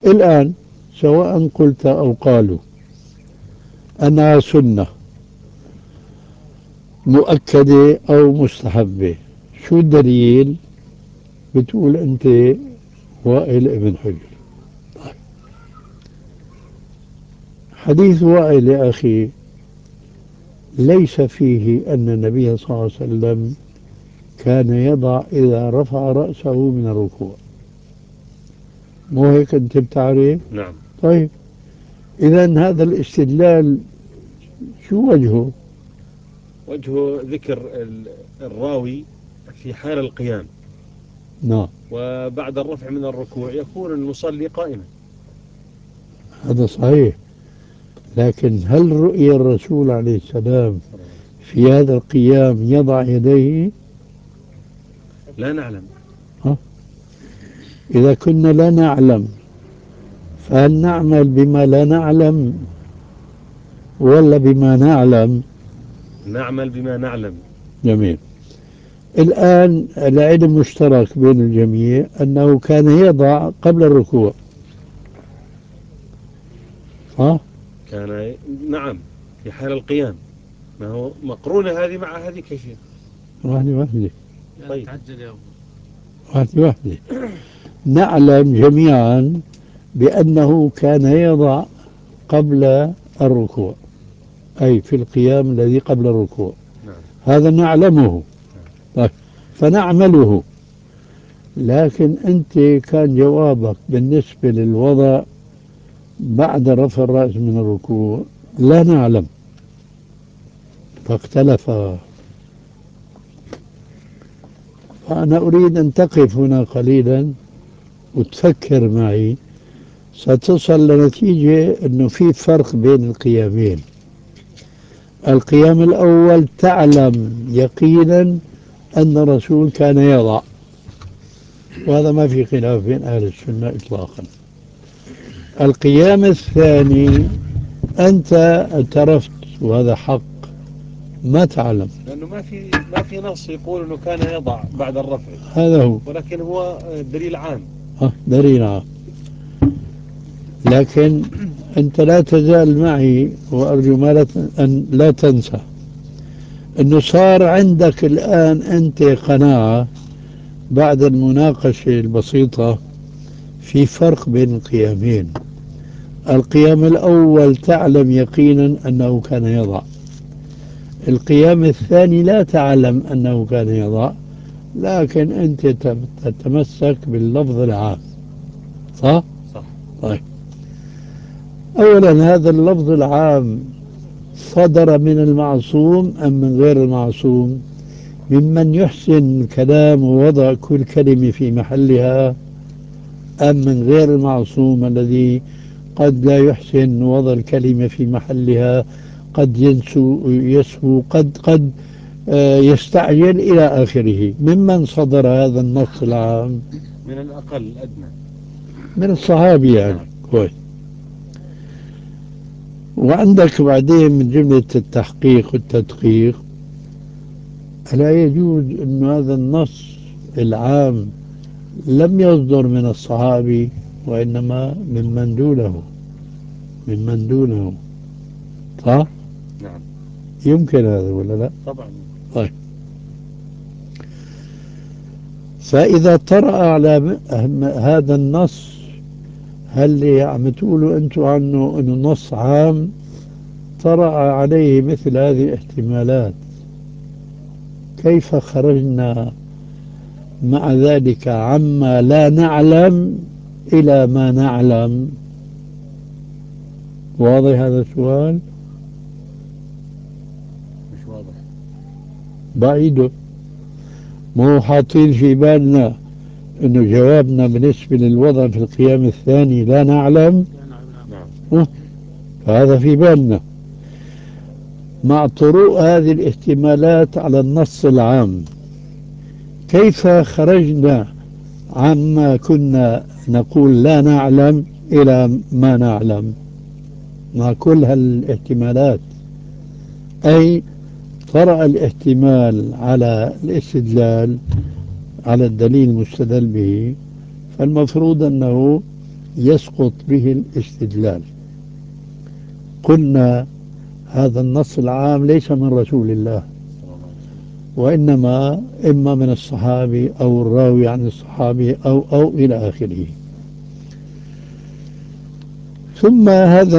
الآن سواء قلت أو قالوا أنها سنة مؤكدة أو مستحبة، شو الدليل؟ بتقول أنت وائل ابن حجر. حديث وائل يا أخي ليس فيه أن النبي صلى الله عليه وسلم كان يضع إذا رفع رأسه من الركوع، مو هيك أنت بتعرف؟ نعم. طيب، إذا هذا الاستدلال شو وجهه؟ وجه ذكر الراوي في حال القيام، نعم، وبعد الرفع من الركوع يكون المصلي قائما. هذا صحيح، لكن هل رؤي الرسول عليه السلام في هذا القيام يضع يديه؟ لا نعلم. ها؟ إذا كنا لا نعلم فهل نعمل بما لا نعلم ولا بما نعلم؟ نعمل بما نعلم. جميل. الآن العلم مشترك بين الجميع أنه كان يضع قبل الركوع، ها؟ كان نعم في حال القيام. ما هو مقرونة هذه مع هذه كيف؟ واحدة واحدة، طيب. تعجل يا أبو. واحدة واحدة. نعلم جميعا بأنه كان يضع قبل الركوع، أي في القيام الذي قبل الركوع، نعم. هذا نعلمه. طيب، فنعمله. لكن أنت كان جوابك بالنسبة للوضع بعد رفع الرأس من الركوع لا نعلم، فاختلف. فأنا أريد أن تقف هنا قليلا وتفكر معي، ستصل لنتيجة أنه في فرق بين القيامين. القيام الأول تعلم يقينا أن الرسول كان يضع، وهذا ما في خلاف بين أهل السنة إطلاقا. القيام الثاني أنت اعترفت وهذا حق ما تعلم، لأنه ما في نص يقول أنه كان يضع بعد الرفع، هذا هو. ولكن هو دليل عام. دليل عام. لكن أنت لا تزال معي، وأرجو ما أن لا تنسى أنه صار عندك الآن أنت قناعة بعد المناقشة البسيطة في فرق بين القيامين. القيام الأول تعلم يقينا أنه كان يضع، القيام الثاني لا تعلم أنه كان يضع، لكن أنت تتمسك باللفظ العام، صح؟ صح. طيب، أولا هذا اللفظ العام صدر من المعصوم أم من غير المعصوم؟ ممن يحسن الكلام ووضع كل كلمة في محلها، أم من غير المعصوم الذي قد لا يحسن وضع الكلمة في محلها، قد يسهو، قد يستعجل إلى آخره؟ ممن صدر هذا النص العام؟ من الأقل الأدنى. من الصحابي يعني. نعم. كويس. وعندك بعدين من جملة التحقيق والتدقيق، لا يجوز أن هذا النص العام لم يصدر من الصحابي وإنما ممن دونه، ممن دونه، صح؟ نعم. يمكن هذا ولا لا؟ طبعا. طيب، فإذا طرأ على هذا النص، هل عم تقولوا أنتم عنه أنه نص عام طرأ عليه مثل هذه الاحتمالات، كيف خرجنا مع ذلك عما لا نعلم إلى ما نعلم؟ واضح هذا السؤال؟ مش واضح. بعيده. مو حاطين في بالنا انه جوابنا بالنسبة للوضع في القيام الثاني لا نعلم؟ نعم. فهذا في بالنا مع طروء هذه الاحتمالات على النص العام. كيف خرجنا عما كنا نقول لا نعلم إلى ما نعلم مع كل هالاحتمالات؟ أي طرأ الاحتمال على الاستدلال على الدليل المستدل به، فالمفروض أنه يسقط به الاستدلال. قلنا هذا النص العام ليس من رسول الله، وإنما إما من الصحابي أو الراوي عن الصحابي أو إلى آخره. ثم هذا